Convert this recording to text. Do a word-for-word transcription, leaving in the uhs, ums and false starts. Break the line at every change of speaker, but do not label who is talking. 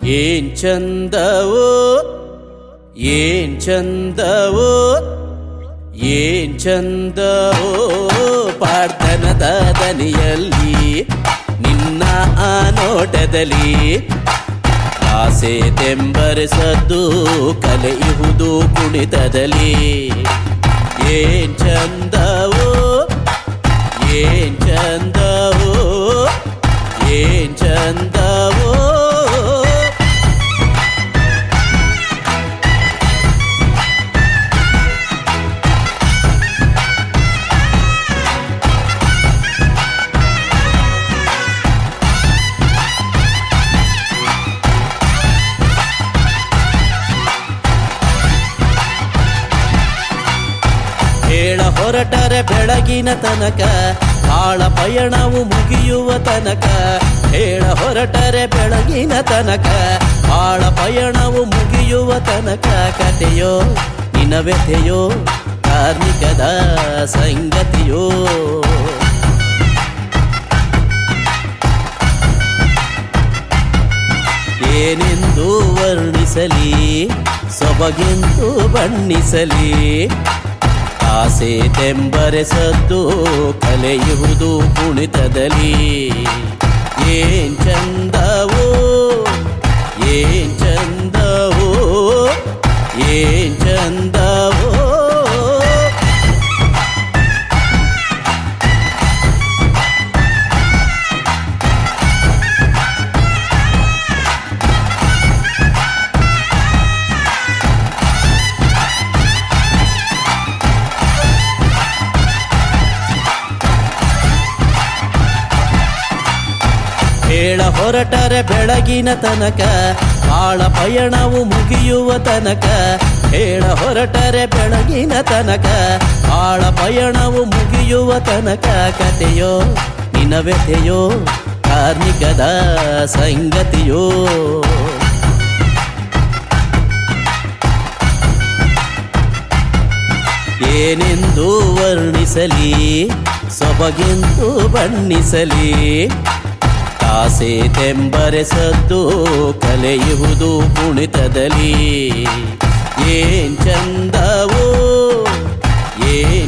ಏನ್ ಚಂದವೋ ಏನ್ ಚಂದವೋ ಏನ್ ಚಂದವೋ ಪಾಡ್ತನದ ದನಿಯಲ್ಲಿ ನಿನ್ನ ಆ ನೋಟದಲ್ಲಿ ಆಸೆ ತೆಂಬರಿಸದ್ದು ಕಲೆಯುವುದು ಕುಣಿತದಲ್ಲಿ ಏನ್ ಚಂದವೋ ಏನ್ ಚಂದವೋ ಏನ್ ಚಂದವೋ ಹೇಳ ಹೊರಟರೆ ಬೆಳಗಿನ ತನಕ ಆಳ ಪಯಣವು ಮುಗಿಯುವ ತನಕ ಹೇಳ ಹೊರಟರೆ ಬೆಳಗಿನ ತನಕ ಆಳ ಪಯಣವು ಮುಗಿಯುವ ತನಕ ಕಥೆಯೋ ನಿನ ವ್ಯಥೆಯೋ ಕಾರ್ಮಿಕದ ಸಂಗತಿಯೋ ಏನೆಂದು ವರ್ಣಿಸಲಿ ಸೊಬಗೆಂದು ಬಣ್ಣಿಸಲಿ ಆಸೆ ತೆಂಬರೆಸದ್ದು ಕಲೆಯುವುದು ಕುಣಿತದಲ್ಲಿ ಏನ್ ಚಂದವೋ ಏನ್ ಚಂದವೋ ಏನ್ ಚಂದವೋ ಹೇಳ ಹೊರಟರೆ ಬೆಳಗಿನ ತನಕ ಆಳ ಪಯಣವು ಮುಗಿಯುವ ತನಕ ಹೇಳ ಹೊರಟರೆ ಬೆಳಗಿನ ತನಕ ಆಳ ಪಯಣವು ಮುಗಿಯುವ ತನಕ ಕಥೆಯೋ ನಿನ ವ್ಯಥೆಯೋ ಕಾರ್ಮಿಕದ ಸಂಗತಿಯೋ ಏನೆಂದು ವರ್ಣಿಸಲಿ ಸೊಬಗೆಂದು ಬಣ್ಣಿಸಲಿ ಆಸೆ ತೆಂಬರೆಸದ್ದು ಕಲೆಯುವುದು ಕುಣಿತದಲ್ಲಿ ಏನ್ ಚಂದವೋ ಏನ್